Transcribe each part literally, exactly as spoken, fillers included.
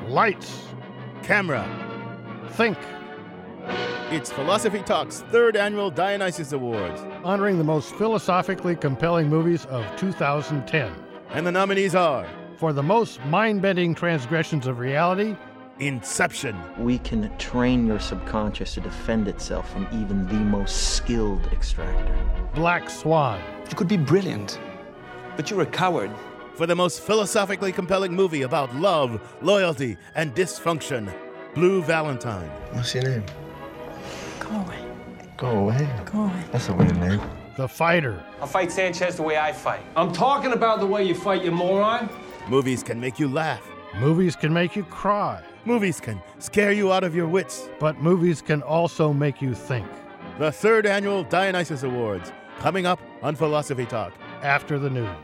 Lights. Camera. Think. It's Philosophy Talk's third annual Dionysus Awards. Honoring the most philosophically compelling movies of two thousand ten. And the nominees are... For the most mind-bending transgressions of reality... Inception. We can train your subconscious to defend itself from even the most skilled extractor. Black Swan. You could be brilliant, but you're a coward. For the most philosophically compelling movie about love, loyalty, and dysfunction, Blue Valentine. What's your name? Go away. Go away? Go away. That's a weird name. The Fighter. I'll fight Sanchez the way I fight. I'm talking about the way you fight, you moron. Movies can make you laugh. Movies can make you cry. Movies can scare you out of your wits. But movies can also make you think. The third annual Dionysus Awards, coming up on Philosophy Talk. After the news.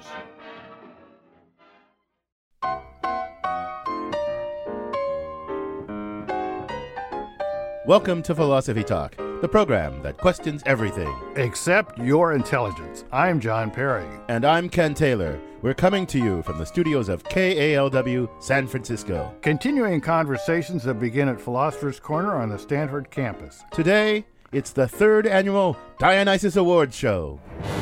Welcome to Philosophy Talk, the program that questions everything. Except your intelligence. I'm John Perry. And I'm Ken Taylor. We're coming to you from the studios of K A L W San Francisco. Continuing conversations that begin at Philosopher's Corner on the Stanford campus. Today, it's the third annual Dionysus Awards show.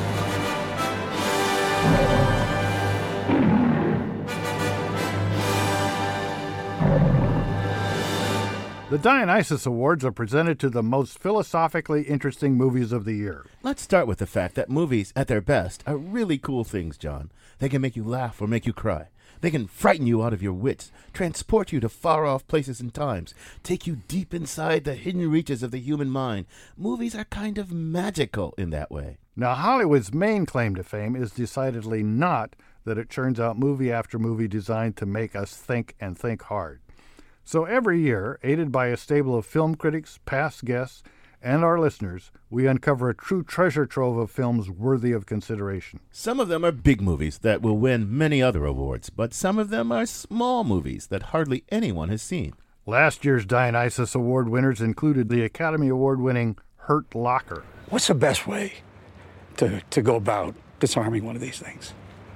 The Dionysus Awards are presented to the most philosophically interesting movies of the year. Let's start with the fact that movies, at their best, are really cool things, John. They can make you laugh or make you cry. They can frighten you out of your wits, transport you to far-off places and times, take you deep inside the hidden reaches of the human mind. Movies are kind of magical in that way. Now, Hollywood's main claim to fame is decidedly not that it churns out movie after movie designed to make us think and think hard. So every year, aided by a stable of film critics, past guests, and our listeners, we uncover a true treasure trove of films worthy of consideration. Some of them are big movies that will win many other awards, but some of them are small movies that hardly anyone has seen. Last year's Dionysus Award winners included the Academy Award-winning Hurt Locker. What's the best way to, to go about disarming one of these things?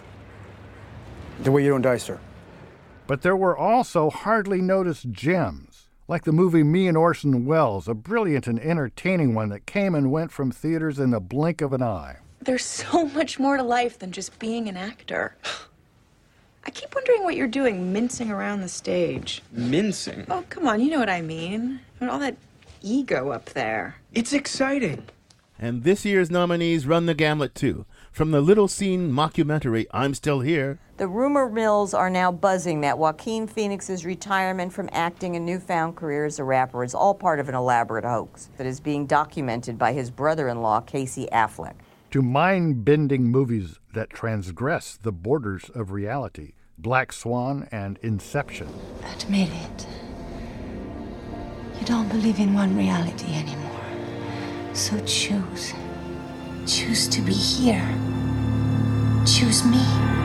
The way you don't die, sir. But there were also hardly noticed gems, like the movie Me and Orson Welles, a brilliant and entertaining one that came and went from theaters in the blink of an eye. There's so much more to life than just being an actor. I keep wondering what you're doing mincing around the stage. Mincing? Oh, come on, you know what I mean. I mean, all that ego up there. It's exciting. And this year's nominees run the gamut, too. From the little-seen mockumentary I'm Still Here. The rumor mills are now buzzing that Joaquin Phoenix's retirement from acting and newfound career as a rapper is all part of an elaborate hoax that is being documented by his brother-in-law, Casey Affleck. To mind-bending movies that transgress the borders of reality, Black Swan and Inception. Admit it. You don't believe in one reality anymore. So choose. Choose to be here. Choose me.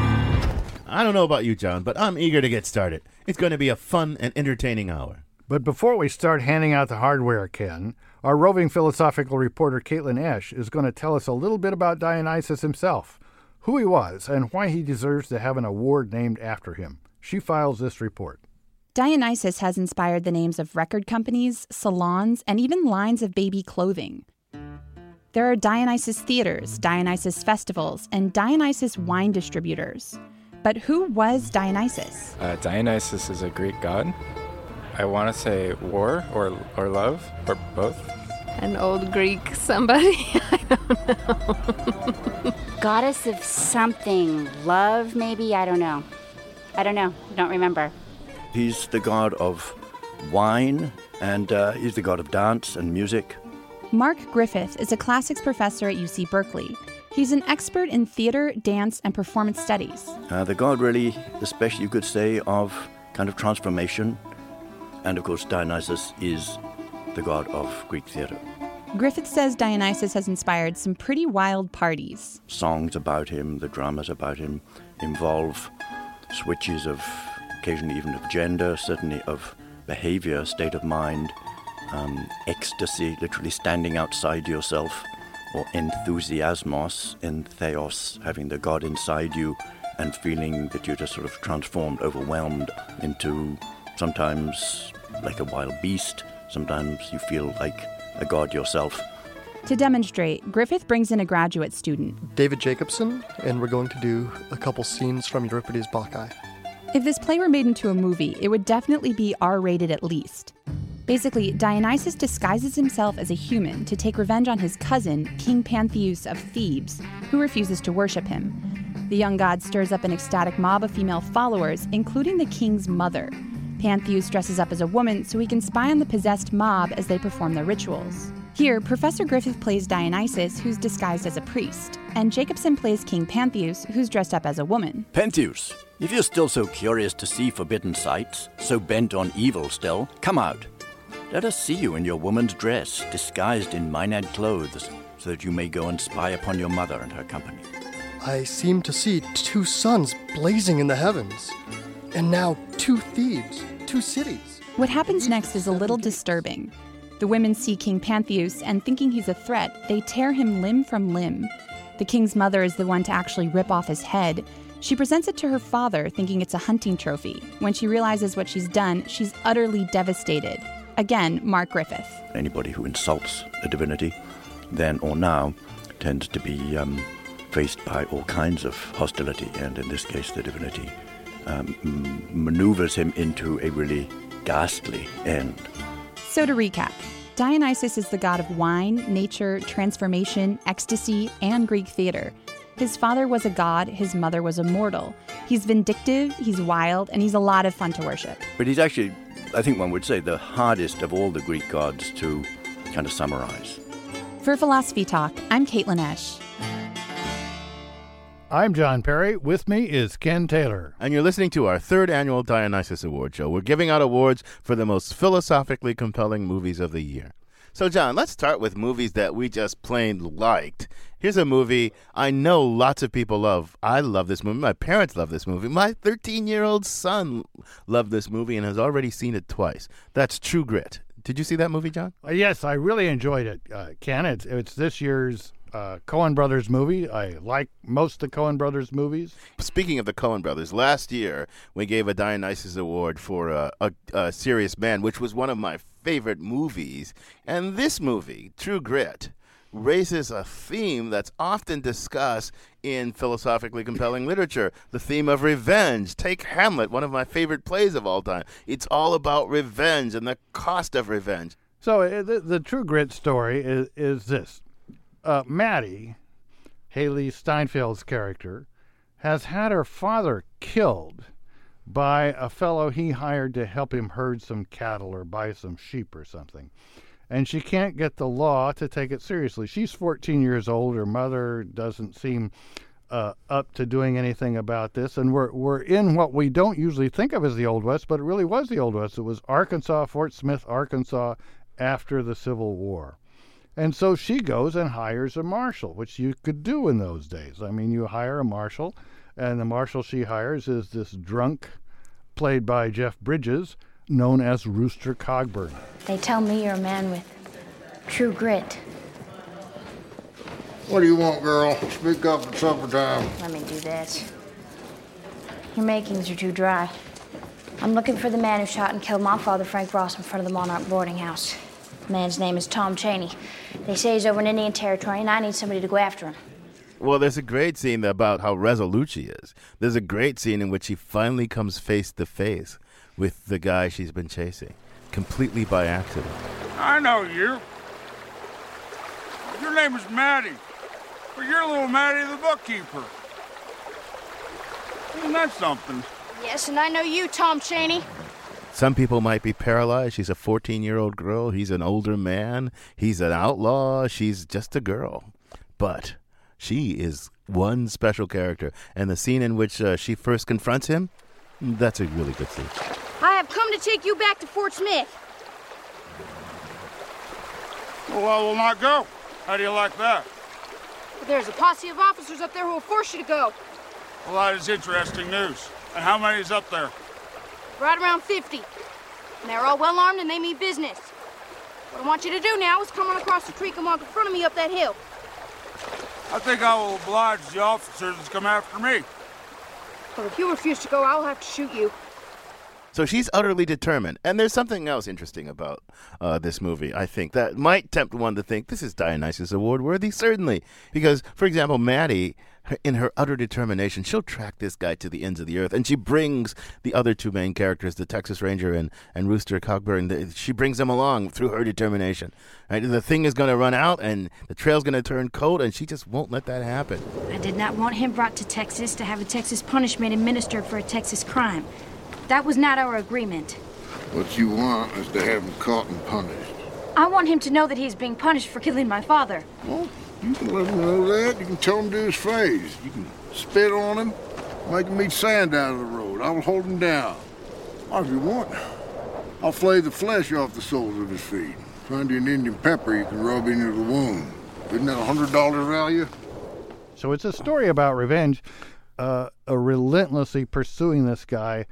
I don't know about you, John, but I'm eager to get started. It's going to be a fun and entertaining hour. But before we start handing out the hardware, Ken, our roving philosophical reporter Caitlin Esch is going to tell us a little bit about Dionysus himself, who he was, and why he deserves to have an award named after him. She files this report. Dionysus has inspired the names of record companies, salons, and even lines of baby clothing. There are Dionysus theaters, Dionysus festivals, and Dionysus wine distributors. But who was Dionysus? Uh, Dionysus is a Greek god. I want to say war or or love or both. An old Greek somebody? I don't know. Goddess of something. Love, maybe? I don't know. I don't know. Don't remember. He's the god of wine, and uh, he's the god of dance and music. Mark Griffith is a classics professor at U C Berkeley. He's an expert in theater, dance, and performance studies. Uh, the god really, especially you could say, of kind of transformation. And of course, Dionysus is the god of Greek theater. Griffith says Dionysus has inspired some pretty wild parties. Songs about him, the dramas about him, involve switches of, occasionally even of gender, certainly of behavior, state of mind, um, ecstasy, literally standing outside yourself, or enthusiasmos, in theos, having the god inside you and feeling that you're just sort of transformed, overwhelmed into sometimes like a wild beast, sometimes you feel like a god yourself. To demonstrate, Griffith brings in a graduate student, David Jacobson, and we're going to do a couple scenes from Euripides' Bacchae. If this play were made into a movie, it would definitely be R-rated at least. Basically, Dionysus disguises himself as a human to take revenge on his cousin, King Pantheus of Thebes, who refuses to worship him. The young god stirs up an ecstatic mob of female followers, including the king's mother. Pantheus dresses up as a woman so he can spy on the possessed mob as they perform their rituals. Here, Professor Griffith plays Dionysus, who's disguised as a priest, and Jacobson plays King Pantheus, who's dressed up as a woman. Pantheus, if you're still so curious to see forbidden sights, so bent on evil still, come out. Let us see you in your woman's dress, disguised in Maenad clothes, so that you may go and spy upon your mother and her company. I seem to see two suns blazing in the heavens, and now two Thebes, two cities. What happens next is a little disturbing. The women see King Pantheus, and thinking he's a threat, they tear him limb from limb. The king's mother is the one to actually rip off his head. She presents it to her father, thinking it's a hunting trophy. When she realizes what she's done, she's utterly devastated. Again, Mark Griffith. Anybody who insults a divinity, then or now, tends to be um, faced by all kinds of hostility, and in this case, the divinity um, m- maneuvers him into a really ghastly end. So to recap, Dionysus is the god of wine, nature, transformation, ecstasy, and Greek theater. His father was a god, his mother was a mortal. He's vindictive, he's wild, and he's a lot of fun to worship. But he's actually, I think one would say, the hardest of all the Greek gods to kind of summarize. For Philosophy Talk, I'm Caitlin Esch. I'm John Perry. With me is Ken Taylor. And you're listening to our third annual Dionysus Award Show. We're giving out awards for the most philosophically compelling movies of the year. So, John, let's start with movies that we just plain liked. Here's a movie I know lots of people love. I love this movie. My parents love this movie. My thirteen-year-old son loved this movie and has already seen it twice. That's True Grit. Did you see that movie, John? Uh, yes, I really enjoyed it, uh, Ken. It's, it's this year's uh, Coen Brothers movie. I like most of the Coen Brothers movies. Speaking of the Coen Brothers, last year we gave a Dionysus Award for uh, a, a Serious Man, which was one of my favorite movies. And this movie, True Grit, raises a theme that's often discussed in philosophically compelling literature, the theme of revenge. Take Hamlet, one of my favorite plays of all time. It's all about revenge and the cost of revenge. So uh, the, the True Grit story is, is this. Uh, Maddie, Haley Steinfeld's character, has had her father killed by a fellow he hired to help him herd some cattle or buy some sheep or something. And she can't get the law to take it seriously. She's fourteen years old. Her mother doesn't seem uh, up to doing anything about this. And we're we're in what we don't usually think of as the Old West, but it really was the Old West. It was Arkansas, Fort Smith, Arkansas, after the Civil War. And so she goes and hires a marshal, which you could do in those days. I mean, you hire a marshal, and the marshal she hires is this drunk, played by Jeff Bridges, known as Rooster Cogburn. They tell me you're a man with true grit. What do you want, girl? Speak up at supper time. Let me do this. Your makings are too dry. I'm looking for the man who shot and killed my father, Frank Ross, in front of the Monarch boarding house. The man's name is Tom Cheney. They say he's over in Indian Territory, and I need somebody to go after him. Well, there's a great scene about how resolute she is. There's a great scene in which she finally comes face to face with the guy she's been chasing, completely by accident. I know you. Your name is Maddie, but you're little Maddie the bookkeeper. Isn't that something? Yes, and I know you, Tom Cheney. Some people might be paralyzed. She's a fourteen-year-old girl. He's an older man. He's an outlaw. She's just a girl. But she is one special character. And the scene in which uh, she first confronts him, that's a really good scene. I have come to take you back to Fort Smith. Well, I will not go. How do you like that? But there's a posse of officers up there who will force you to go. Well, that is interesting news. And how many is up there? Right around fifty. And they're all well armed and they mean business. What I want you to do now is come on across the creek and walk in front of me up that hill. I think I will oblige the officers to come after me. But if you refuse to go, I'll have to shoot you. So she's utterly determined. And there's something else interesting about uh, this movie, I think, that might tempt one to think this is Dionysus Award worthy, certainly. Because, for example, Maddie, in her utter determination, she'll track this guy to the ends of the earth. And she brings the other two main characters, the Texas Ranger and, and Rooster Cogburn, she brings them along through her determination. Right? The thing is going to run out and the trail's going to turn cold, and she just won't let that happen. I did not want him brought to Texas to have a Texas punishment administered for a Texas crime. That was not our agreement. What you want is to have him caught and punished. I want him to know that he's being punished for killing my father. Well, you can let him know that. You can tell him to his face. You can spit on him, make him eat sand out of the road. I'll hold him down. Or if you want, I'll flay the flesh off the soles of his feet. Find you an Indian pepper you can rub into the wound. Isn't that a hundred dollar value? So it's a story about revenge, uh, uh, relentlessly pursuing this guy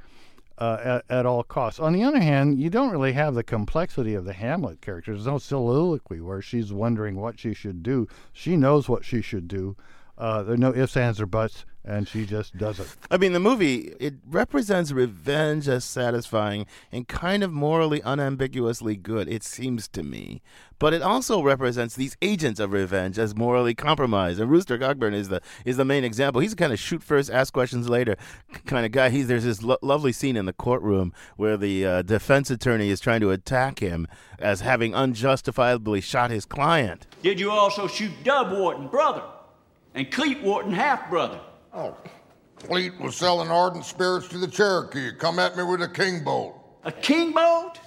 uh, at, at all costs. On the other hand, you don't really have the complexity of the Hamlet character. There's no soliloquy where she's wondering what she should do. She knows what she should do. Uh, there are no ifs, ands, or buts, and she just does it. I mean, the movie, it represents revenge as satisfying and kind of morally unambiguously good, it seems to me. But it also represents these agents of revenge as morally compromised. And Rooster Cogburn is the is the main example. He's a kind of shoot first, ask questions later kind of guy. He's There's this lo- lovely scene in the courtroom where the uh, defense attorney is trying to attack him as having unjustifiably shot his client. Did you also shoot Dub Wharton, brother? And Cleet Wharton, half-brother? Oh, Cleet was selling ardent spirits to the Cherokee. Come at me with a king bolt. A king bolt?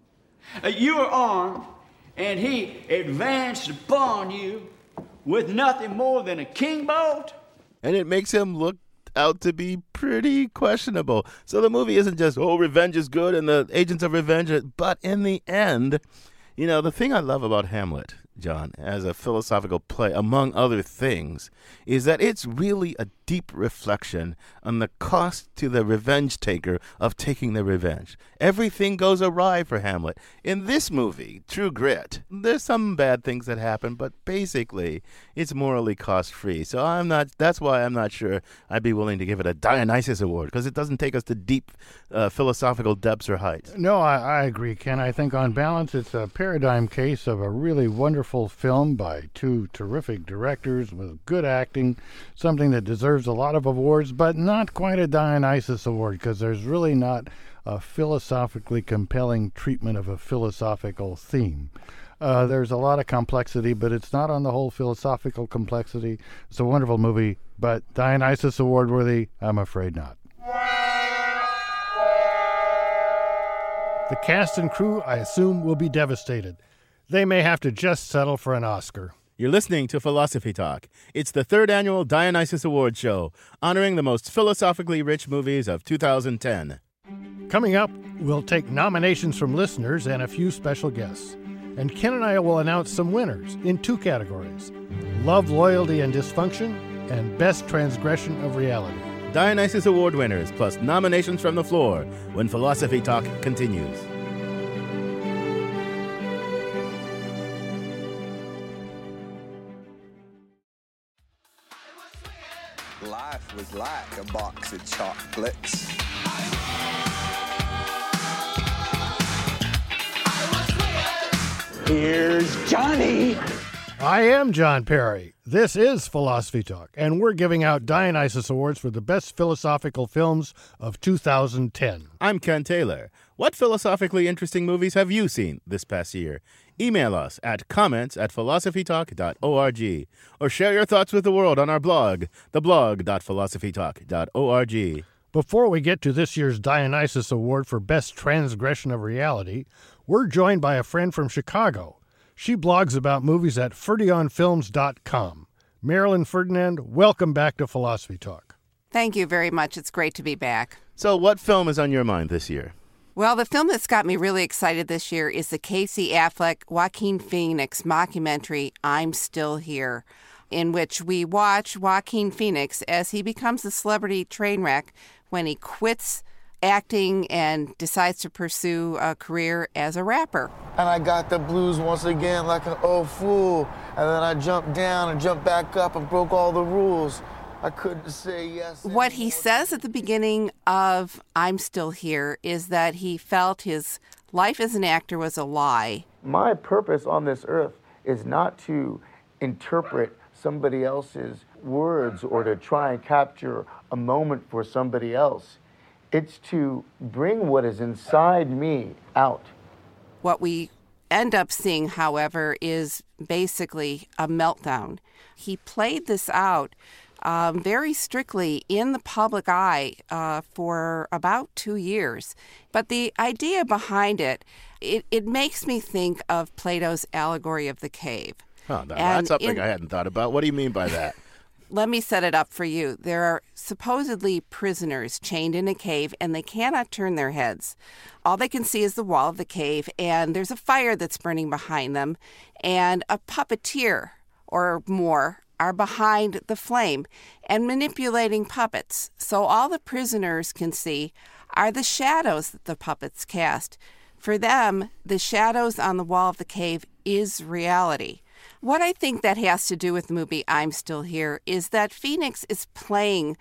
Uh, you were armed, and he advanced upon you with nothing more than a king bolt? And it makes him look out to be pretty questionable. So the movie isn't just, oh, revenge is good and the agents of revenge, are, but in the end, you know, the thing I love about Hamlet, John, as a philosophical play, among other things, is that it's really a deep reflection on the cost to the revenge taker of taking the revenge. Everything goes awry for Hamlet. In this movie, True Grit, there's some bad things that happen, but basically, it's morally cost-free. So I'm not. That's why I'm not sure I'd be willing to give it a Dionysus Award, because it doesn't take us to deep uh, philosophical depths or heights. No, I, I agree, Ken. I think on balance, it's a paradigm case of a really wonderful film by two terrific directors with good acting, something that deserves a lot of awards, but not quite a Dionysus Award, because there's really not a philosophically compelling treatment of a philosophical theme. Uh, there's a lot of complexity, but it's not on the whole philosophical complexity. It's a wonderful movie, but Dionysus Award worthy, I'm afraid not. The cast and crew, I assume, will be devastated. They may have to just settle for an Oscar. You're listening to Philosophy Talk. It's the third annual Dionysus Award show, honoring the most philosophically rich movies of two thousand ten. Coming up, we'll take nominations from listeners and a few special guests. And Ken and I will announce some winners in two categories: Love, Loyalty, and Dysfunction, and Best Transgression of Reality. Dionysus Award winners, plus nominations from the floor, when Philosophy Talk continues. Life was like a box of chocolates. Here's Johnny. I am John Perry. This is Philosophy Talk, and we're giving out Dionysus Awards for the best philosophical films of two thousand ten. I'm Ken Taylor. What philosophically interesting movies have you seen this past year? Email us at comments at philosophy talk dot org or share your thoughts with the world on our blog, the blog dot philosophy talk dot org. Before we get to this year's Dionysus Award for Best Transgression of Reality, we're joined by a friend from Chicago. She blogs about movies at ferdion films dot com. Marilyn Ferdinand, welcome back to Philosophy Talk. Thank you very much. It's great to be back. So what film is on your mind this year? Well, the film that's got me really excited this year is the Casey Affleck, Joaquin Phoenix mockumentary, I'm Still Here, in which we watch Joaquin Phoenix as he becomes a celebrity train wreck when he quits acting and decides to pursue a career as a rapper. And I got the blues once again like an old fool. And then I jumped down and jumped back up and broke all the rules. I couldn't say yes. What he says at the beginning of I'm Still Here is that he felt his life as an actor was a lie. My purpose on this earth is not to interpret somebody else's words or to try and capture a moment for somebody else. It's to bring what is inside me out. What we end up seeing, however, is basically a meltdown. He played this out um, very strictly in the public eye uh, for about two years. But the idea behind it, it, it makes me think of Plato's allegory of the cave. Huh, that, And that's something in- I hadn't thought about. What do you mean by that? Let me set it up for you. There are supposedly prisoners chained in a cave, and they cannot turn their heads. All they can see is the wall of the cave, and there's a fire that's burning behind them, and a puppeteer or more are behind the flame and manipulating puppets. So all the prisoners can see are the shadows that the puppets cast. For them, the shadows on the wall of the cave is reality. What I think that has to do with the movie I'm Still Here is that Phoenix is playing,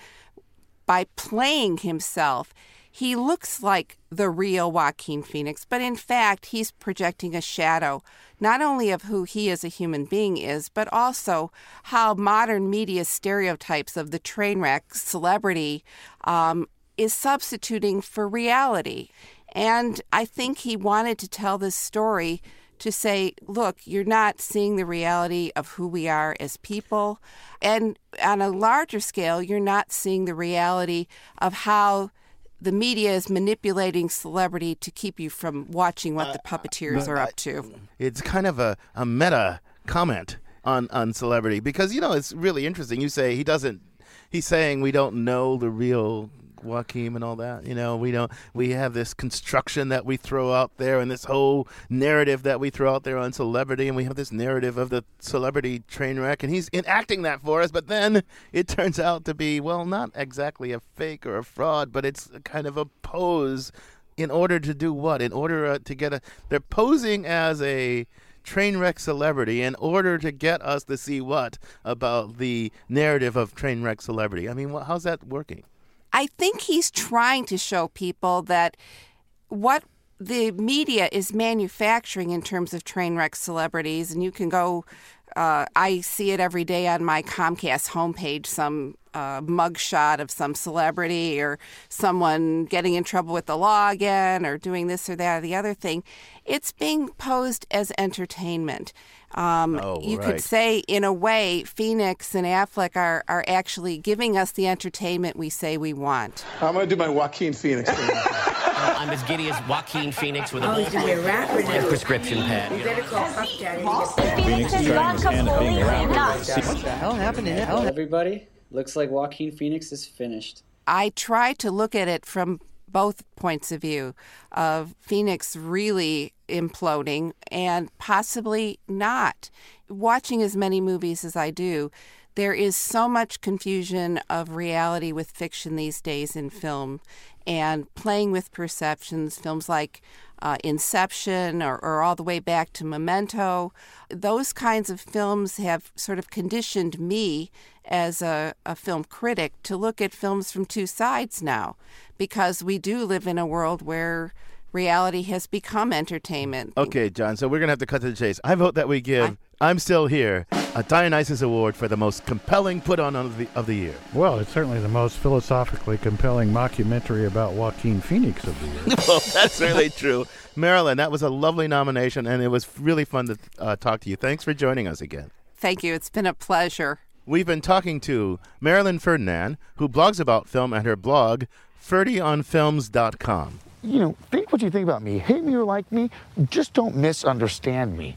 by playing himself, he looks like the real Joaquin Phoenix, but in fact, he's projecting a shadow, not only of who he as a human being is, but also how modern media stereotypes of the train wreck celebrity um, is substituting for reality. And I think he wanted to tell this story to say, look, you're not seeing the reality of who we are as people. And on a larger scale, you're not seeing the reality of how the media is manipulating celebrity to keep you from watching what the puppeteers Uh, are up to. It's kind of a, a meta comment on, on celebrity because, you know, it's really interesting. You say he doesn't, he's saying we don't know the real Joaquin and all that. You know, we don't, we have this construction that we throw out there and this whole narrative that we throw out there on celebrity, and we have this narrative of the celebrity train wreck, and he's enacting that for us, but then it turns out to be, well, not exactly a fake or a fraud, but it's kind of a pose in order to do what? In order uh, to get a, they're posing as a train wreck celebrity in order to get us to see what about the narrative of train wreck celebrity. I mean, wh- how's that working? I think he's trying to show people that what the media is manufacturing in terms of train wreck celebrities, and you can go, uh, I see it every day on my Comcast homepage, some uh, mugshot of some celebrity or someone getting in trouble with the law again or doing this or that or the other thing. It's being posed as entertainment. Um, oh, you right. could say, in a way, Phoenix and Affleck are, are actually giving us the entertainment we say we want. I'm going to do my Joaquin Phoenix thing. Well, I'm as giddy as Joaquin Phoenix with a Oh, he's gonna be a rapper now. and prescription pad. You You know. better call Puff Daddy to get Phoenix is trying his hand at being a rapper. What the hell happened to hell? Everybody, looks like Joaquin Phoenix is finished. I try to look at it from both points of view of Phoenix really imploding and possibly not. Watching as many movies as I do, there is so much confusion of reality with fiction these days in film and playing with perceptions. Films like uh, Inception or, or all the way back to Memento, those kinds of films have sort of conditioned me as a, a film critic to look at films from two sides now, because we do live in a world where reality has become entertainment. Okay, John, so we're going to have to cut to the chase. I vote that we give I- I'm Still Here a Dionysus Award for the most compelling put-on of the, of the year. Well, it's certainly the most philosophically compelling mockumentary about Joaquin Phoenix of the year. Well, that's really true. Marilyn, that was a lovely nomination, and it was really fun to uh, talk to you. Thanks for joining us again. Thank you. It's been a pleasure. We've been talking to Marilyn Ferdinand, who blogs about film at her blog, ferdy on films dot com. You know, think what you think about me. Hate me or like me, just don't misunderstand me.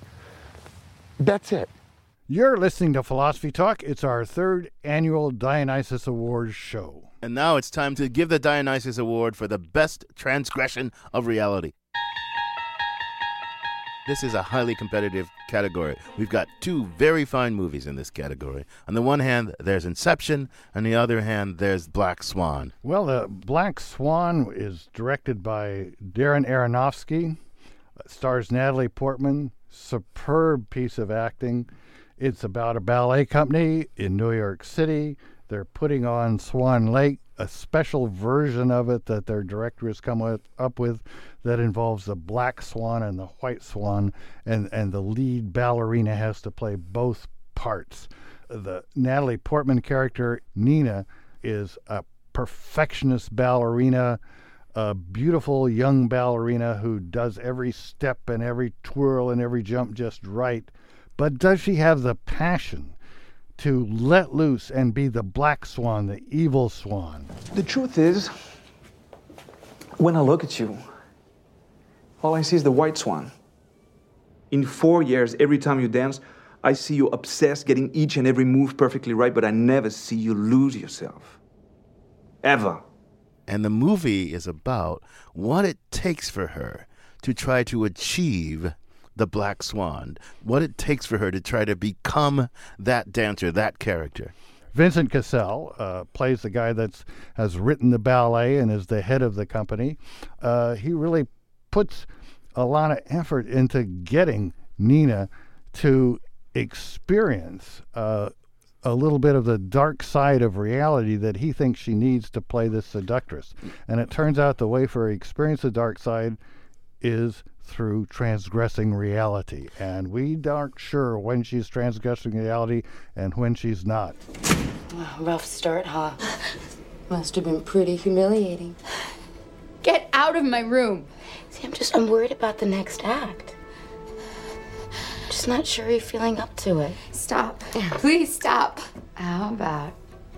That's it. You're listening to Philosophy Talk. It's our third annual Dionysus Awards show. And now it's time to give the Dionysus Award for the best transgression of reality. This is a highly competitive category. We've got two very fine movies in this category. On the one hand, there's Inception. On the other hand, there's Black Swan. Well, the Black Swan is directed by Darren Aronofsky, stars Natalie Portman. Superb piece of acting. It's about a ballet company in New York City They're putting on Swan Lake, a special version of it that their director has come with, up with that involves the black swan and the white swan, and, and the lead ballerina has to play both parts. The Natalie Portman character, Nina, is a perfectionist ballerina, a beautiful young ballerina who does every step and every twirl and every jump just right. But does she have the passion to let loose and be the black swan, the evil swan? The truth is, when I look at you, all I see is the white swan. In four years, every time you dance, I see you obsessed, getting each and every move perfectly right, but I never see you lose yourself. Ever. And the movie is about what it takes for her to try to achieve the black swan, what it takes for her to try to become that dancer, that character. Vincent Cassel uh, plays the guy that has written the ballet and is the head of the company. Uh, he really puts a lot of effort into getting Nina to experience uh, a little bit of the dark side of reality that he thinks she needs to play this seductress. And it turns out the way for her to experience the dark side is through transgressing reality. And we aren't sure when she's transgressing reality and when she's not. Oh, rough start, huh? Must have been pretty humiliating. Get out of my room. See, I'm just, I'm worried about the next act. Just not sure you're feeling up to it. Stop. Please stop. How about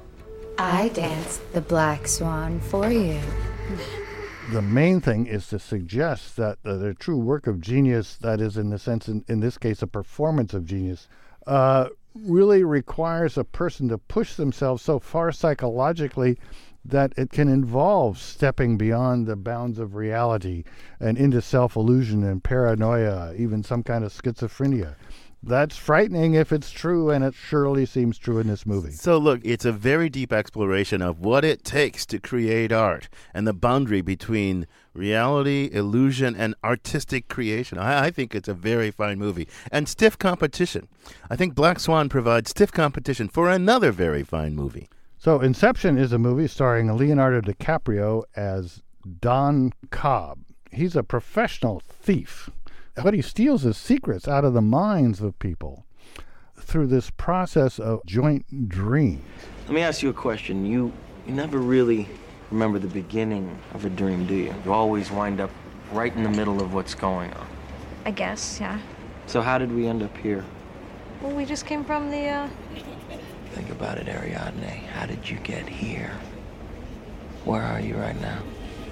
I dance the black swan for you? The main thing is to suggest that uh, the true work of genius, that is in the sense, in, in this case, a performance of genius, uh, really requires a person to push themselves so far psychologically that it can involve stepping beyond the bounds of reality and into self-illusion and paranoia, even some kind of schizophrenia. That's frightening if it's true, and it surely seems true in this movie. So look, it's a very deep exploration of what it takes to create art and the boundary between reality, illusion, and artistic creation. I, I think it's a very fine movie. And stiff competition. I think Black Swan provides stiff competition for another very fine movie. So Inception is a movie starring Leonardo DiCaprio as Don Cobb. He's a professional thief. But he steals his secrets out of the minds of people through this process of joint dreams. Let me ask you a question. You you never really remember the beginning of a dream, do you? You always wind up right in the middle of what's going on. I guess, yeah. So how did we end up here? Well, we just came from the, uh... Think about it, Ariadne. How did you get here? Where are you right now?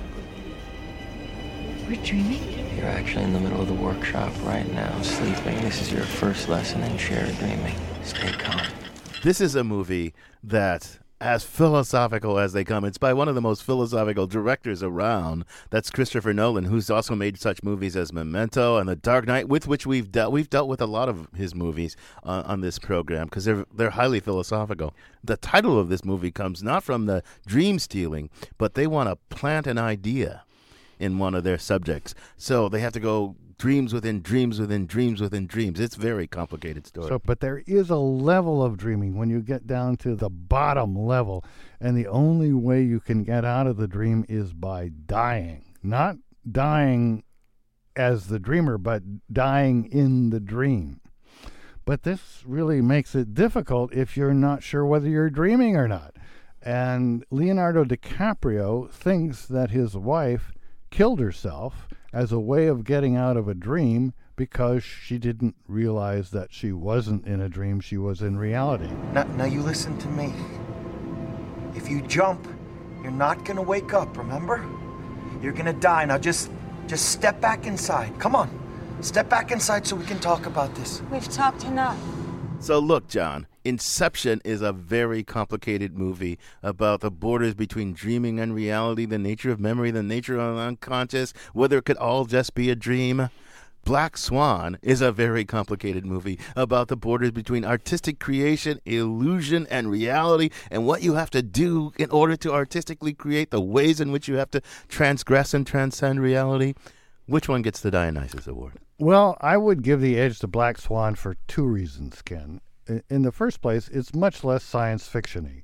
We're dreaming? You're actually in the middle of the workshop right now, sleeping. This is your first lesson in shared dreaming. Stay calm. This is a movie that, as philosophical as they come, it's by one of the most philosophical directors around. That's Christopher Nolan, who's also made such movies as Memento and The Dark Knight, with which we've dealt. We've dealt with a lot of his movies uh, on this program because they're they're highly philosophical. The title of this movie comes not from the dream stealing, but they want to plant an idea in one of their subjects. So they have to go dreams within dreams within dreams within dreams. It's a very complicated story. So, but there is a level of dreaming when you get down to the bottom level, and the only way you can get out of the dream is by dying. Not dying as the dreamer, but dying in the dream. But this really makes it difficult if you're not sure whether you're dreaming or not. And Leonardo DiCaprio thinks that his wife killed herself as a way of getting out of a dream because she didn't realize that she wasn't in a dream, she was in reality. Now, now you listen to me. If you jump, you're not gonna wake up, remember? You're gonna die. Now just, just step back inside. Come on, step back inside so we can talk about this. We've talked enough. So look, John, Inception is a very complicated movie about the borders between dreaming and reality, the nature of memory, the nature of the unconscious, whether it could all just be a dream. Black Swan is a very complicated movie about the borders between artistic creation, illusion, and reality, and what you have to do in order to artistically create, the ways in which you have to transgress and transcend reality. Which one gets the Dionysus Award? Well, I would give the edge to Black Swan for two reasons, Ken. In the first place, it's much less science fiction-y.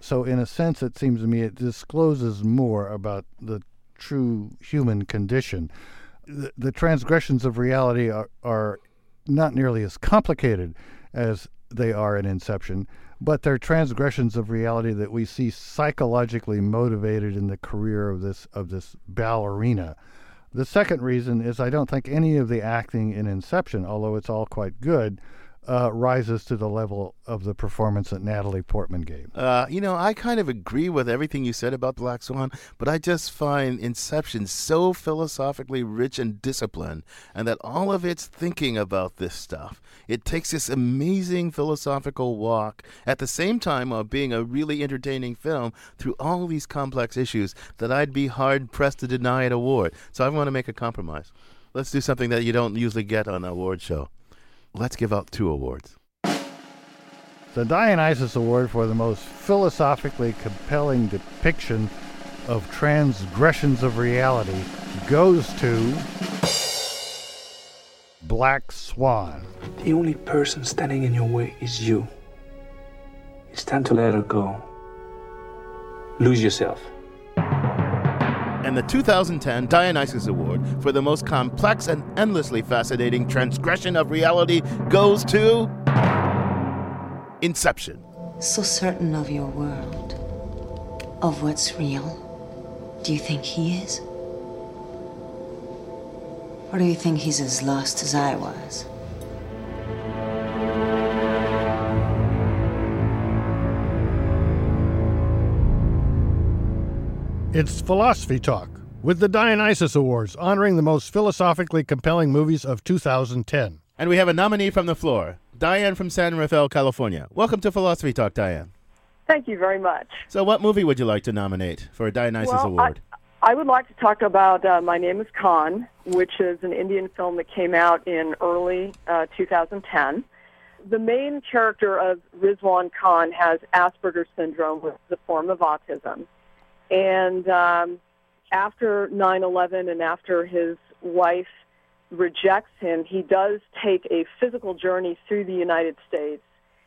So in a sense, it seems to me it discloses more about the true human condition. The, the transgressions of reality are, are not nearly as complicated as they are in Inception, but they're transgressions of reality that we see psychologically motivated in the career of this of this ballerina. The second reason is I don't think any of the acting in Inception, although it's all quite good, uh, rises to the level of the performance that Natalie Portman gave. Uh, you know, I kind of agree with everything you said about Black Swan, but I just find Inception so philosophically rich and disciplined, and that all of its thinking about this stuff, it takes this amazing philosophical walk at the same time of being a really entertaining film through all these complex issues that I'd be hard-pressed to deny an award. So I want to make a compromise. Let's do something that you don't usually get on an award show. Let's give out two awards. The Dionysus Award for the most philosophically compelling depiction of transgressions of reality goes to Black Swan. The only person standing in your way is you. It's time to let her go. Lose yourself. And the two thousand ten Dionysus Award for the most complex and endlessly fascinating transgression of reality goes to Inception. So certain of your world, of what's real, do you think he is? Or do you think he's as lost as I was? It's Philosophy Talk with the Dionysus Awards, honoring the most philosophically compelling movies of two thousand ten. And we have a nominee from the floor, Diane from San Rafael, California. Welcome to Philosophy Talk, Diane. Thank you very much. So what movie would you like to nominate for a Dionysus well, Award? I, I would like to talk about uh, My Name is Khan, which is an Indian film that came out in early uh, two thousand ten. The main character of Rizwan Khan has Asperger's syndrome, which is a form of autism. And um, after nine eleven and after his wife rejects him, he does take a physical journey through the United States.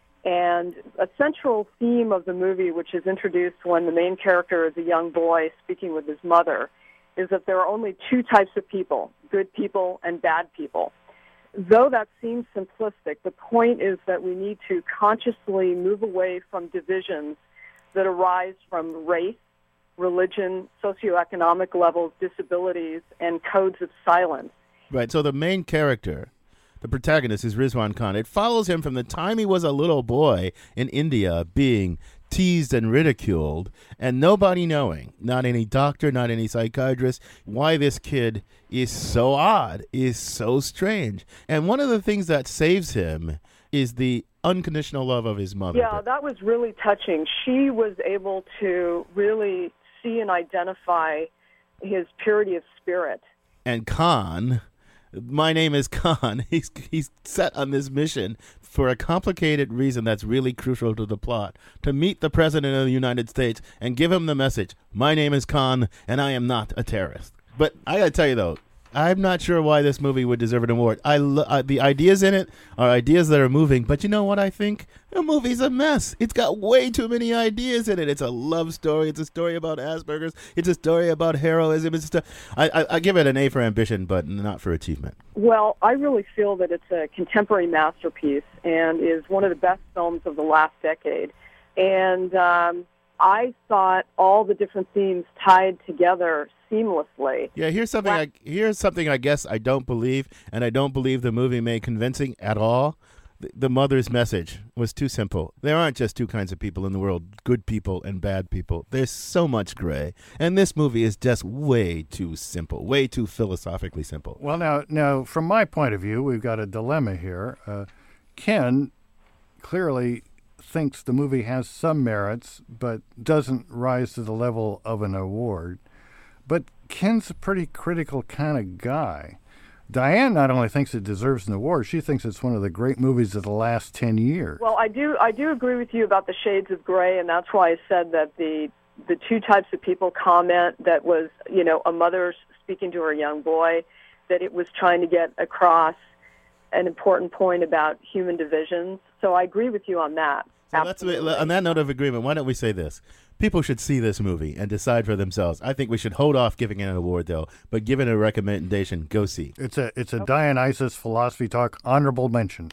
And a central theme of the movie, which is introduced when the main character is a young boy speaking with his mother, is that there are only two types of people, good people and bad people. Though that seems simplistic, the point is that we need to consciously move away from divisions that arise from race, religion, socioeconomic levels, disabilities, and codes of silence. Right, so the main character, the protagonist, is Rizwan Khan. It follows him from the time he was a little boy in India being teased and ridiculed, and nobody knowing, not any doctor, not any psychiatrist, why this kid is so odd, is so strange. And one of the things that saves him is the unconditional love of his mother. Yeah, that was really touching. She was able to really see and identify his purity of spirit. And Khan, my name is Khan, he's he's set on this mission for a complicated reason that's really crucial to the plot, to meet the President of the United States and give him the message, my name is Khan and I am not a terrorist. But I gotta tell you though, I'm not sure why this movie would deserve an award. I lo- uh, the ideas in it are ideas that are moving, but you know what I think? The movie's a mess. It's got way too many ideas in it. It's a love story. It's a story about Asperger's. It's a story about heroism. It's just a, I, I, I give it an A for ambition, but not for achievement. Well, I really feel that it's a contemporary masterpiece and is one of the best films of the last decade. And um, I thought all the different themes tied together seamlessly. Yeah, here's something. I, here's something I guess I don't believe, and I don't believe the movie made convincing at all. The, the mother's message was too simple. There aren't just two kinds of people in the world: good people and bad people. There's so much gray, and this movie is just way too simple, way too philosophically simple. Well, now, now, from my point of view, we've got a dilemma here. Uh, Ken clearly thinks the movie has some merits, but doesn't rise to the level of an award. But Ken's a pretty critical kind of guy. Diane not only thinks it deserves an award, she thinks it's one of the great movies of the last ten years. Well, I do I do agree with you about the shades of gray, and that's why I said that the the two types of people comment that was, you know, a mother speaking to her young boy, that it was trying to get across an important point about human divisions. So I agree with you on that. So let's, on that note of agreement, why don't we say this? People should see this movie and decide for themselves. I think we should hold off giving it an award, though, but give it a recommendation. Go see. It's a it's a okay. Dionysus Philosophy Talk honorable mention.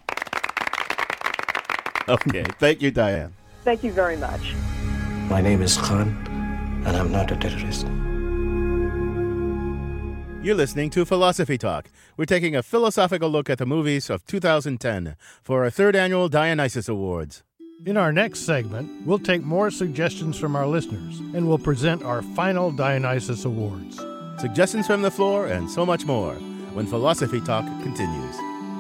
Okay. Thank you, Diane. Thank you very much. My name is Khan, and I'm not a terrorist. You're listening to Philosophy Talk. We're taking a philosophical look at the movies of two thousand ten for our third annual Dionysus Awards. In our next segment, we'll take more suggestions from our listeners, and we'll present our final Dionysus Awards. Suggestions from the floor and so much more when Philosophy Talk continues.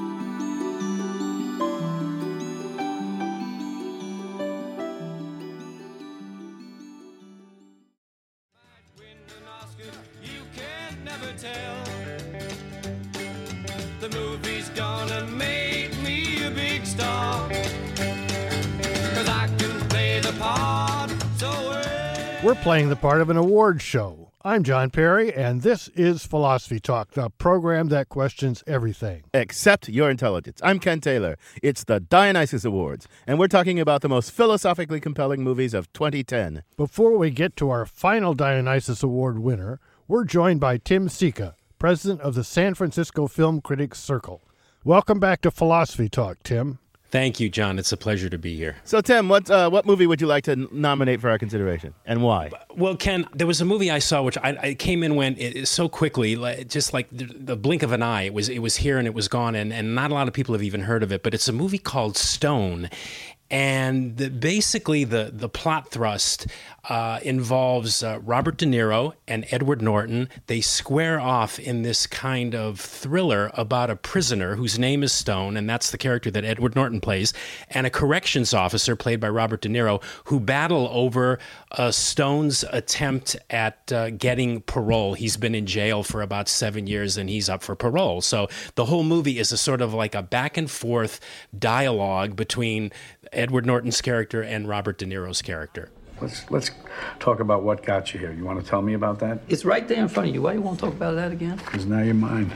We're playing the part of an award show. I'm John Perry, and this is Philosophy Talk, the program that questions everything. Except your intelligence. I'm Ken Taylor. It's the Dionysus Awards, and we're talking about the most philosophically compelling movies of twenty ten. Before we get to our final Dionysus Award winner, we're joined by Tim Sika, president of the San Francisco Film Critics Circle. Welcome back to Philosophy Talk, Tim. Thank you, John. It's a pleasure to be here. So, Tim, what uh, what movie would you like to n- nominate for our consideration, and why? Well, Ken, there was a movie I saw which I, I came in went it, so quickly, like, just like the, the blink of an eye. It was it was here and it was gone, and, and not a lot of people have even heard of it. But it's a movie called Stone. And the, basically, the, the plot thrust uh, involves uh, Robert De Niro and Edward Norton. They square off in this kind of thriller about a prisoner whose name is Stone, and that's the character that Edward Norton plays, and a corrections officer played by Robert De Niro who battle over uh, Stone's attempt at uh, getting parole. He's been in jail for about seven years, and he's up for parole. So the whole movie is a sort of like a back and forth dialogue between Edward Norton's character and Robert De Niro's character. Let's let's talk about what got you here. You want to tell me about that? It's right there in front of you. Why you won't talk about that again? Because now you're mine.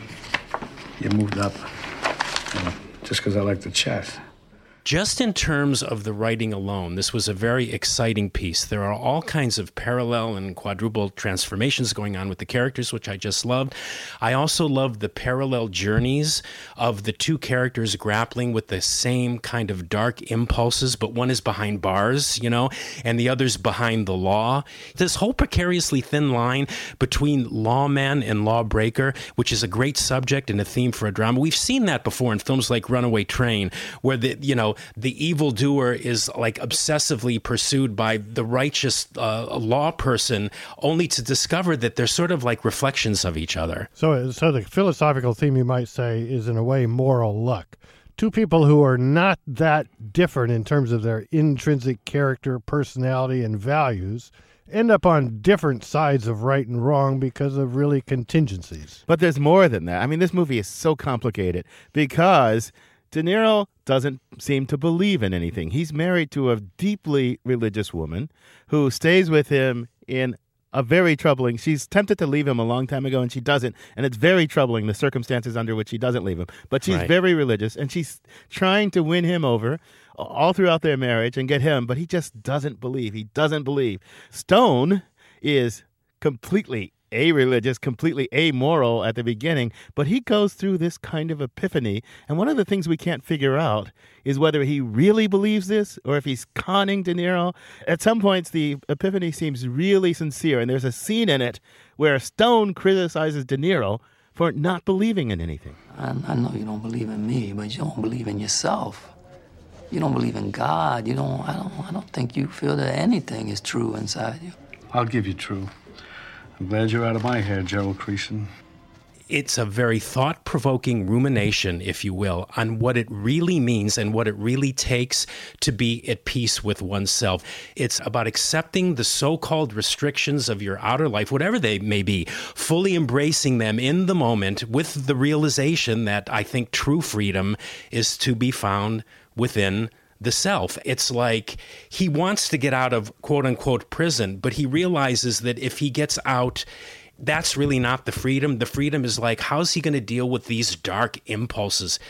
You moved up. You know, just because I like to chat. Just in terms of the writing alone, this was a very exciting piece. There are all kinds of parallel and quadruple transformations going on with the characters, which I just loved. I also loved the parallel journeys of the two characters grappling with the same kind of dark impulses, but one is behind bars, you know, and the other's behind the law. This whole precariously thin line between lawman and lawbreaker, which is a great subject and a theme for a drama. We've seen that before in films like Runaway Train, where the, you know, the evildoer is like obsessively pursued by the righteous uh, law person, only to discover that they're sort of like reflections of each other. So, so the philosophical theme, you might say, is in a way moral luck. Two people who are not that different in terms of their intrinsic character, personality, and values end up on different sides of right and wrong because of really contingencies. But there's more than that. I mean, this movie is so complicated because De Niro doesn't seem to believe in anything. He's married to a deeply religious woman who stays with him in a very troubling... She's tempted to leave him a long time ago, and she doesn't. And it's very troubling, the circumstances under which she doesn't leave him. But she's Right. very religious, and she's trying to win him over all throughout their marriage and get him, but he just doesn't believe. He doesn't believe. Stone is completely a-religious, completely amoral at the beginning, but he goes through this kind of epiphany, and one of the things we can't figure out is whether he really believes this or if he's conning De Niro. At some points, the epiphany seems really sincere, and there's a scene in it where Stone criticizes De Niro for not believing in anything. I, I know you don't believe in me, but you don't believe in yourself. You don't believe in God. You don't. I don't. I don't think you feel that anything is true inside you. I'll give you true. I'm glad you're out of my hair, Gerald Creason. It's a very thought-provoking rumination, if you will, on what it really means and what it really takes to be at peace with oneself. It's about accepting the so-called restrictions of your outer life, whatever they may be, fully embracing them in the moment with the realization that I think true freedom is to be found within the self. It's like he wants to get out of quote-unquote prison, but he realizes that if he gets out, that's really not the freedom. The freedom is like, how's he going to deal with these dark impulses?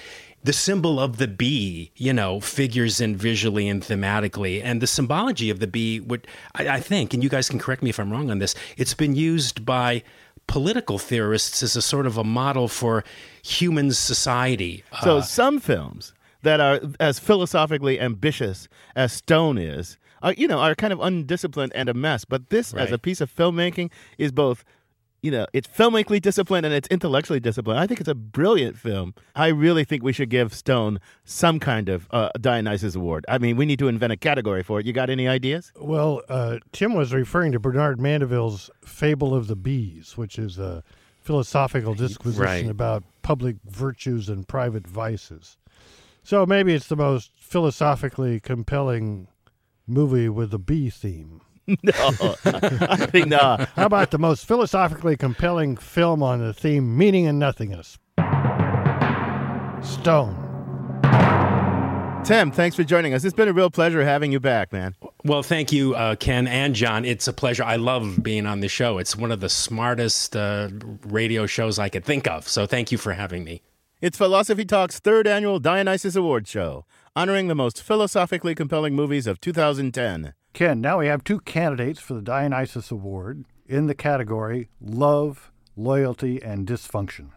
the symbol of the bee, you know, figures in visually and thematically. And the symbology of the bee would, I, I think, and you guys can correct me if I'm wrong on this, it's been used by political theorists as a sort of a model for human society. So Uh, some films that are as philosophically ambitious as Stone is, are, you know, are kind of undisciplined and a mess. But this, as Right. a piece of filmmaking, is both, you know, it's filmically disciplined and it's intellectually disciplined. I think it's a brilliant film. I really think we should give Stone some kind of uh, Dionysus Award. I mean, we need to invent a category for it. You got any ideas? Well, uh, Tim was referring to Bernard Mandeville's Fable of the Bees, which is a philosophical disquisition Right. about public virtues and private vices. So maybe it's the most philosophically compelling movie with a bee theme. No, I think not. How about the most philosophically compelling film on the theme meaning and nothingness? Stone. Tim, thanks for joining us. It's been a real pleasure having you back, man. Well, thank you, uh, Ken and John. It's a pleasure. I love being on the show. It's one of the smartest uh, radio shows I could think of. So thank you for having me. It's Philosophy Talk's third annual Dionysus Award Show, honoring the most philosophically compelling movies of two thousand ten. Ken, now we have two candidates for the Dionysus Award in the category Love, Loyalty, and Dysfunction.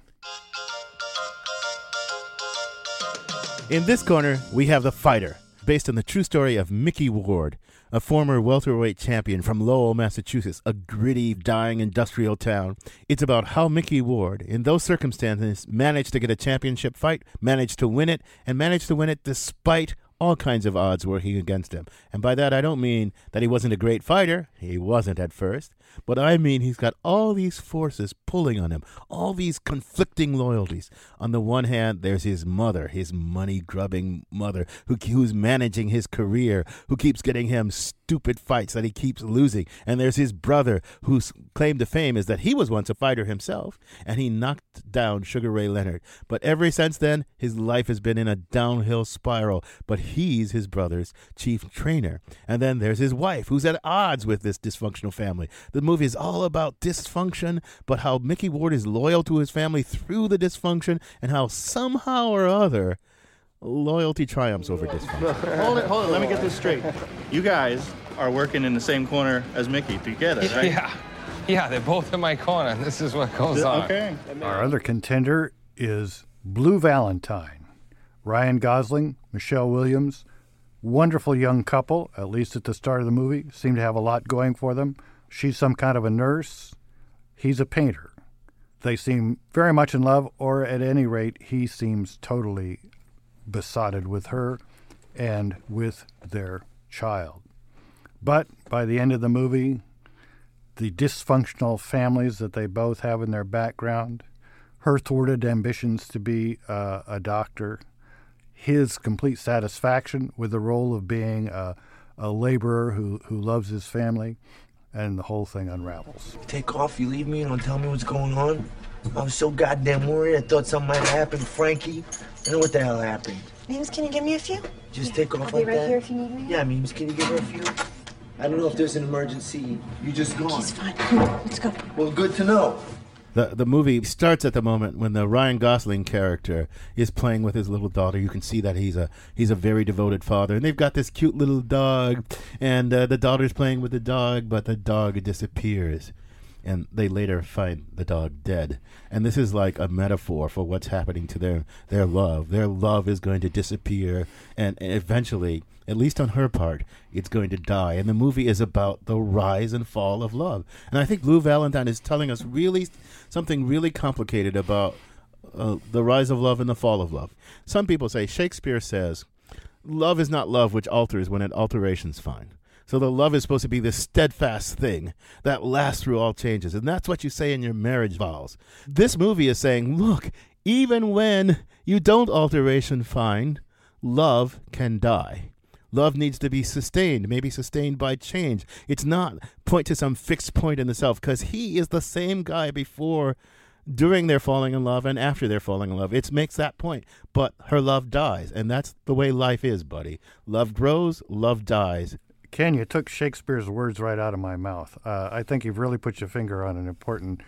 In this corner, we have The Fighter, based on the true story of Mickey Ward, a former welterweight champion from Lowell, Massachusetts, a gritty, dying industrial town. It's about how Mickey Ward, in those circumstances, managed to get a championship fight, managed to win it, and managed to win it despite all kinds of odds working against him. And by that, I don't mean that he wasn't a great fighter. He wasn't at first. But I mean he's got all these forces pulling on him, all these conflicting loyalties. On the one hand, there's his mother, his money-grubbing mother, who who's managing his career, who keeps getting him stupid fights that he keeps losing. And there's his brother, whose claim to fame is that he was once a fighter himself, and he knocked down Sugar Ray Leonard. But ever since then, his life has been in a downhill spiral. But he's his brother's chief trainer. And then there's his wife, who's at odds with this dysfunctional family. The movie is all about dysfunction, but how Mickey Ward is loyal to his family through the dysfunction, and how somehow or other loyalty triumphs over dysfunction. Hold it, hold it. Let me get this straight. You guys are working in the same corner as Mickey together, right? Yeah. Yeah, they're both in my corner. This is what goes on. Okay. Our other contender is Blue Valentine. Ryan Gosling, Michelle Williams, wonderful young couple, at least at the start of the movie, seem to have a lot going for them. She's some kind of a nurse. He's a painter. They seem very much in love, or at any rate, he seems totally besotted with her and with their child. But by the end of the movie, the dysfunctional families that they both have in their background, her thwarted ambitions to be uh, a doctor, his complete satisfaction with the role of being a, a laborer who, who loves his family, and the whole thing unravels. Take off, you leave me, and don't tell me what's going on. I was so goddamn worried. I thought something might have happened. Frankie, I know what the hell happened. Mims, can you give me a few? Just take off I'll like be right that. here if you need me. Yeah, Mims, can you give her a few? I don't know if there's an emergency. You just gone. He's fine. Come on, let's go. Well, good to know. The the movie starts at the moment when the Ryan Gosling character is playing with his little daughter. You can see that he's a he's a very devoted father, and they've got this cute little dog, and uh, the daughter's playing with the dog, but the dog disappears, and they later find the dog dead. And this is like a metaphor for what's happening to their their love. Their love is going to disappear, and, and eventually, at least on her part, it's going to die. And the movie is about the rise and fall of love. And I think Blue Valentine is telling us really something really complicated about uh, the rise of love and the fall of love. Some people say, Shakespeare says, love is not love which alters when it alteration's fine. So the love is supposed to be this steadfast thing that lasts through all changes. And that's what you say in your marriage vows. This movie is saying, look, even when you don't alteration find, love can die. Love needs to be sustained, maybe sustained by change. It's not point to some fixed point in the self, because he is the same guy before, during their falling in love, and after they're falling in love. It makes that point. But her love dies, and that's the way life is, buddy. Love grows, love dies. Ken, you took Shakespeare's words right out of my mouth. Uh, I think you've really put your finger on an important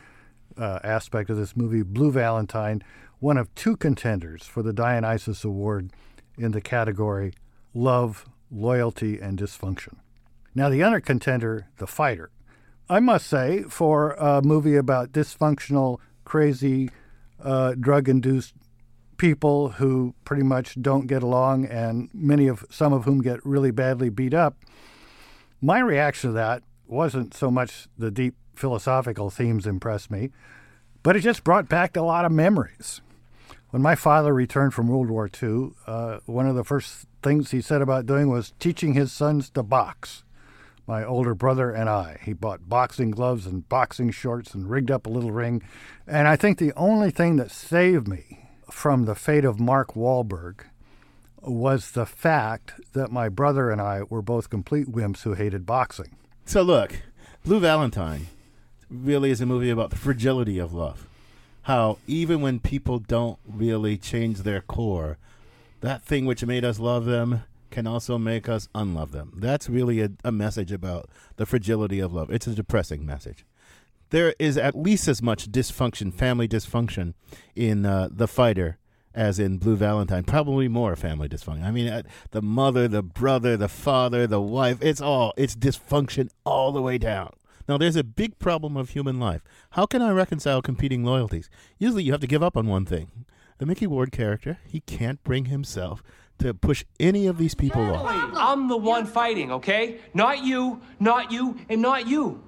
uh, aspect of this movie, Blue Valentine, one of two contenders for the Dionysus Award in the category Love, Loyalty, and Dysfunction. Now, the other contender, The Fighter. I must say, for a movie about dysfunctional, crazy, uh, drug-induced people who pretty much don't get along, and many of some of whom get really badly beat up, my reaction to that wasn't so much the deep philosophical themes impressed me, but it just brought back a lot of memories. When my father returned from World War Two, uh, one of the first things he said about doing was teaching his sons to box. My older brother and I. He bought boxing gloves and boxing shorts and rigged up a little ring. And I think the only thing that saved me from the fate of Mark Wahlberg was the fact that my brother and I were both complete wimps who hated boxing. So look, Blue Valentine really is a movie about the fragility of love. How even when people don't really change their core, that thing which made us love them can also make us unlove them. That's really a, a message about the fragility of love. It's a depressing message. There is at least as much dysfunction, family dysfunction, in uh, The Fighter as in Blue Valentine. Probably more family dysfunction. I mean, uh, the mother, the brother, the father, the wife, it's all, it's dysfunction all the way down. Now, there's a big problem of human life. How can I reconcile competing loyalties? Usually you have to give up on one thing. The Mickey Ward character, he can't bring himself to push any of these people off. I'm the one fighting, okay? Not you, not you, and not you.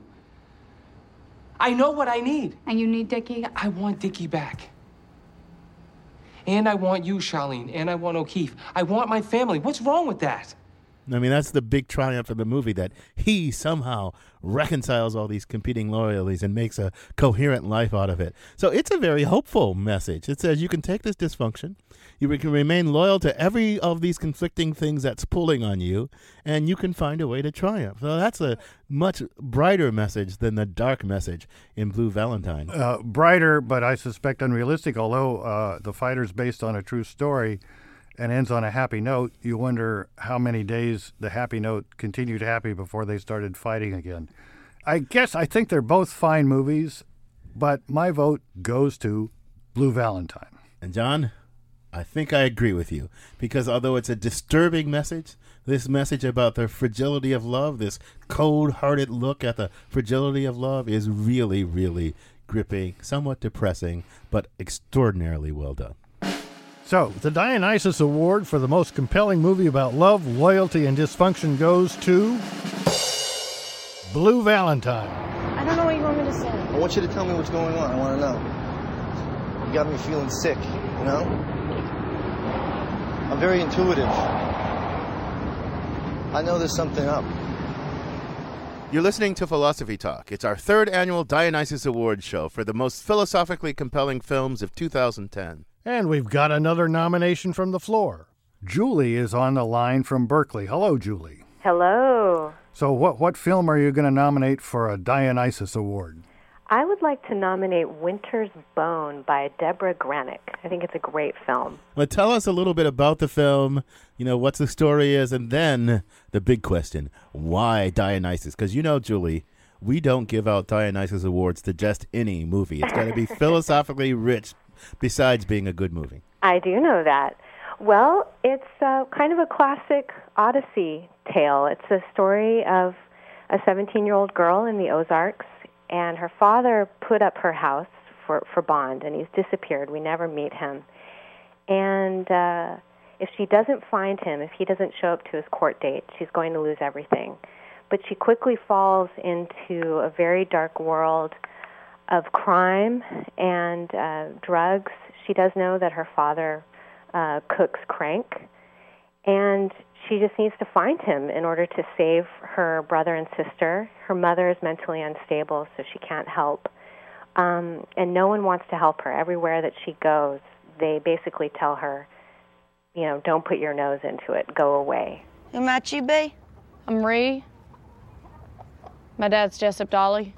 I know what I need. And you need Dickie? I want Dickie back. And I want you, Charlene, and I want O'Keefe. I want my family. What's wrong with that? I mean, that's the big triumph of the movie, that he somehow reconciles all these competing loyalties and makes a coherent life out of it. So it's a very hopeful message. It says you can take this dysfunction, you can remain loyal to every of these conflicting things that's pulling on you, and you can find a way to triumph. So that's a much brighter message than the dark message in Blue Valentine. Uh, brighter, but I suspect unrealistic, although uh, The Fighter's based on a true story and ends on a happy note. You wonder how many days the happy note continued happy before they started fighting again. I guess I think they're both fine movies, but my vote goes to Blue Valentine. And John, I think I agree with you, because although it's a disturbing message, this message about the fragility of love, this cold-hearted look at the fragility of love, is really, really gripping, somewhat depressing, but extraordinarily well done. So, the Dionysus Award for the most compelling movie about love, loyalty, and dysfunction goes to Blue Valentine. I don't know what you want me to say. I want you to tell me what's going on. I want to know. You got me feeling sick, you know? I'm very intuitive. I know there's something up. You're listening to Philosophy Talk. It's our third annual Dionysus Awards show for the most philosophically compelling films of two thousand ten. And we've got another nomination from the floor. Julie is on the line from Berkeley. Hello, Julie. Hello. So what, what film are you going to nominate for a Dionysus Award? I would like to nominate Winter's Bone by Deborah Granick. I think it's a great film. Well, tell us a little bit about the film, you know, what the story is, and then the big question, why Dionysus? Because you know, Julie, we don't give out Dionysus Awards to just any movie. It's got to be philosophically rich, besides being a good movie. I do know that. Well, it's uh, kind of a classic Odyssey tale. It's a story of a seventeen-year-old girl in the Ozarks, and her father put up her house for, for bond, and he's disappeared. We never meet him. And uh, if she doesn't find him, if he doesn't show up to his court date, she's going to lose everything. But she quickly falls into a very dark world of crime and uh, drugs. She does know that her father uh, cooks crank, and she just needs to find him in order to save her brother and sister. Her mother is mentally unstable, so she can't help. Um, and no one wants to help her. Everywhere that she goes, they basically tell her, you know, don't put your nose into it. Go away. Who might you be? I'm Ree. My dad's Jessup Dolly.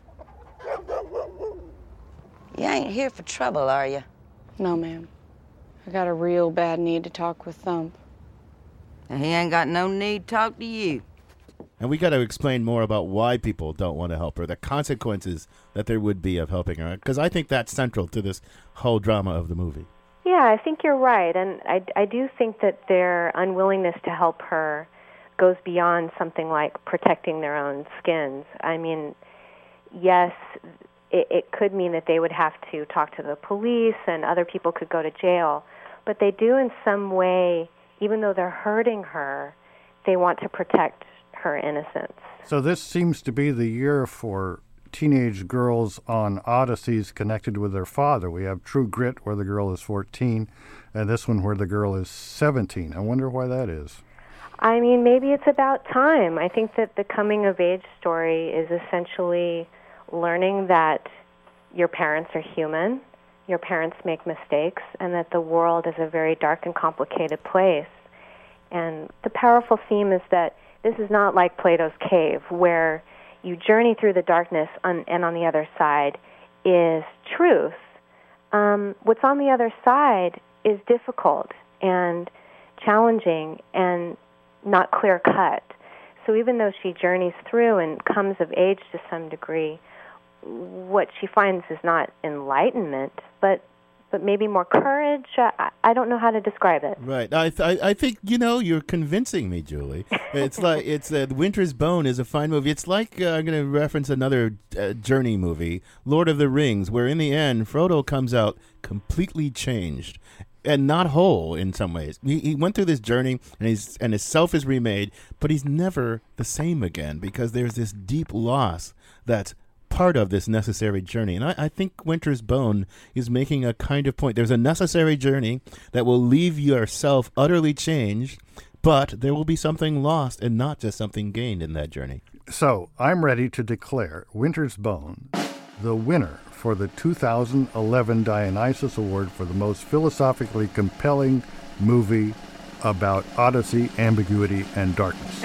You ain't here for trouble, are you? No, ma'am. I got a real bad need to talk with Thump. And he ain't got no need to talk to you. And we got to explain more about why people don't want to help her, the consequences that there would be of helping her, because I think that's central to this whole drama of the movie. Yeah, I think you're right, and I, I do think that their unwillingness to help her goes beyond something like protecting their own skins. I mean, yes, it, it could mean that they would have to talk to the police and other people could go to jail, but they do in some way, even though they're hurting her, they want to protect her innocence. So this seems to be the year for teenage girls on odysseys connected with their father. We have True Grit, where the girl is fourteen, and this one where the girl is seventeen. I wonder why that is. I mean, maybe it's about time. I think that the coming-of-age story is essentially learning that your parents are human, your parents make mistakes, and that the world is a very dark and complicated place. And the powerful theme is that this is not like Plato's cave, where you journey through the darkness, on, and on the other side is truth. Um, what's on the other side is difficult and challenging and not clear-cut. So even though she journeys through and comes of age to some degree, what she finds is not enlightenment, but but maybe more courage. I, I don't know how to describe it. Right. I th- I think, you know, you're convincing me, Julie. It's like, it's uh, Winter's Bone is a fine movie. It's like, uh, I'm going to reference another uh, Journey movie, Lord of the Rings, where in the end, Frodo comes out completely changed and not whole in some ways. He, he went through this journey, and he's and his self is remade, but he's never the same again because there's this deep loss that's part of this necessary journey. And I, I think Winter's Bone is making a kind of point. There's a necessary journey that will leave yourself utterly changed, but there will be something lost and not just something gained in that journey. So I'm ready to declare Winter's Bone the winner for the two thousand eleven Dionysus Award for the most philosophically compelling movie about Odyssey, ambiguity, and darkness.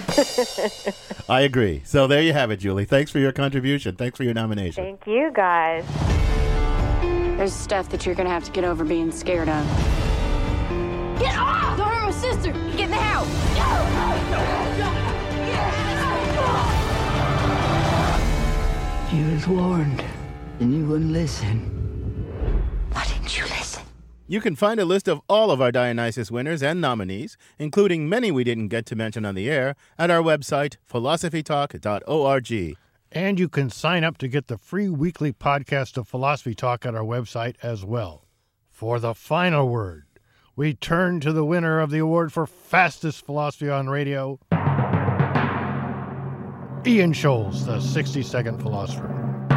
I agree. So there you have it, Julie. Thanks for your contribution. Thanks for your nomination. Thank you, guys. There's stuff that you're going to have to get over being scared of. Get off! Don't hurt my sister! Get in the house! You was warned, and you wouldn't listen. Why didn't you listen? You can find a list of all of our Dionysus winners and nominees, including many we didn't get to mention on the air, at our website, philosophy talk dot org. And you can sign up to get the free weekly podcast of Philosophy Talk at our website as well. For the final word, we turn to the winner of the award for Fastest Philosophy on Radio, Ian Scholes, the sixty-second philosopher.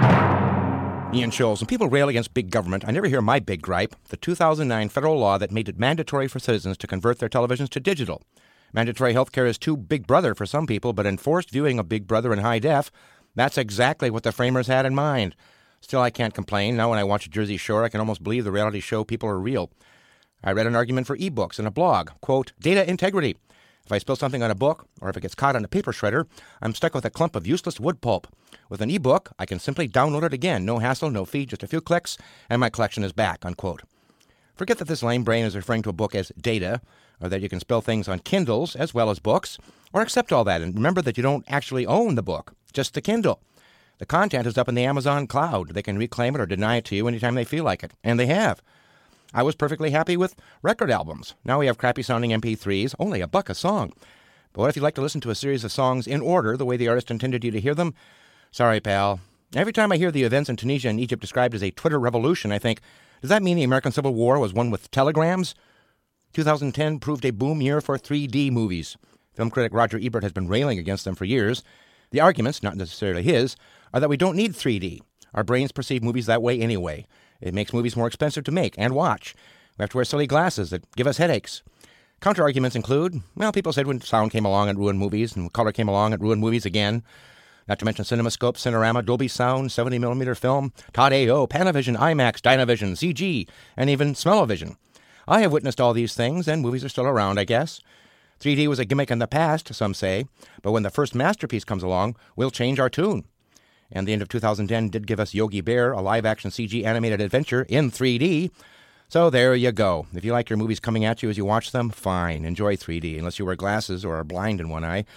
Ian Scholes. When people rail against big government, I never hear my big gripe, the two thousand nine federal law that made it mandatory for citizens to convert their televisions to digital. Mandatory health care is too Big Brother for some people, but enforced viewing of Big Brother in high def, that's exactly what the framers had in mind. Still, I can't complain. Now when I watch Jersey Shore, I can almost believe the reality show people are real. I read an argument for ebooks in a blog, quote, data integrity. If I spill something on a book, or if it gets caught on a paper shredder, I'm stuck with a clump of useless wood pulp. With an ebook, I can simply download it again. No hassle, no fee, just a few clicks, and my collection is back, unquote. Forget that this lame brain is referring to a book as data, or that you can spill things on Kindles as well as books, or accept all that, and remember that you don't actually own the book, just the Kindle. The content is up in the Amazon cloud. They can reclaim it or deny it to you anytime they feel like it, and they have. I was perfectly happy with record albums. Now we have crappy-sounding M P threes, only a buck a song. But what if you'd like to listen to a series of songs in order, the way the artist intended you to hear them? Sorry, pal. Every time I hear the events in Tunisia and Egypt described as a Twitter revolution, I think, does that mean the American Civil War was won with telegrams? two thousand ten proved a boom year for three D movies. Film critic Roger Ebert has been railing against them for years. The arguments, not necessarily his, are that we don't need three D. Our brains perceive movies that way anyway. It makes movies more expensive to make and watch. We have to wear silly glasses that give us headaches. Counter-arguments include, well, people said when sound came along it ruined movies, and color came along it ruined movies again. Not to mention CinemaScope, Cinerama, Dolby Sound, seventy millimeter film, Todd A O, Panavision, IMAX, Dynavision, C G, and even Smell-O-Vision. I have witnessed all these things, and movies are still around, I guess. three D was a gimmick in the past, some say, but when the first masterpiece comes along, we'll change our tune. And the end of two thousand ten did give us Yogi Bear, a live-action C G animated adventure in three D. So there you go. If you like your movies coming at you as you watch them, fine. Enjoy three D, unless you wear glasses or are blind in one eye.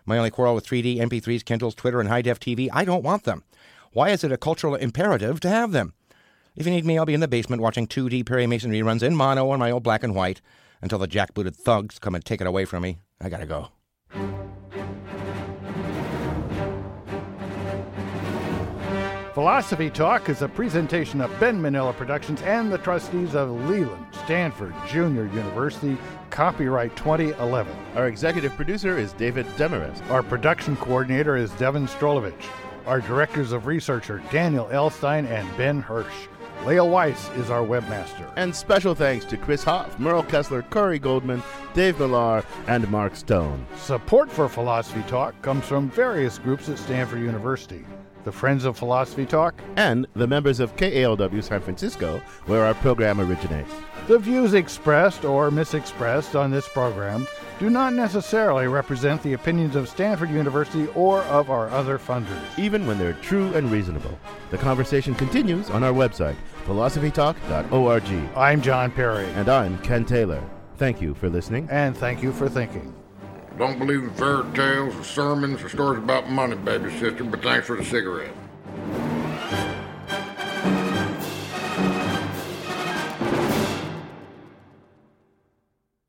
My only quarrel with three D, M P threes, Kindles, Twitter, and high-def T V, I don't want them. Why is it a cultural imperative to have them? If you need me, I'll be in the basement watching two D Perry Mason reruns in mono on my old black and white until the jackbooted thugs come and take it away from me. I gotta go. Philosophy Talk is a presentation of Ben Manila Productions and the trustees of Leland Stanford Junior University, copyright twenty eleven. Our executive producer is David Demarest. Our production coordinator is Devin Strolovich. Our directors of research are Daniel Elstein and Ben Hirsch. Leah Weiss is our webmaster. And special thanks to Chris Hoff, Merle Kessler, Corey Goldman, Dave Millar, and Mark Stone. Support for Philosophy Talk comes from various groups at Stanford University. The Friends of Philosophy Talk, and the members of K A L W San Francisco, where our program originates. The views expressed or misexpressed on this program do not necessarily represent the opinions of Stanford University or of our other funders, even when they're true and reasonable. The conversation continues on our website, philosophy talk dot org. I'm John Perry. And I'm Ken Taylor. Thank you for listening. And thank you for thinking. Don't believe in fairy tales or sermons or stories about money, baby sister, but thanks for the cigarette.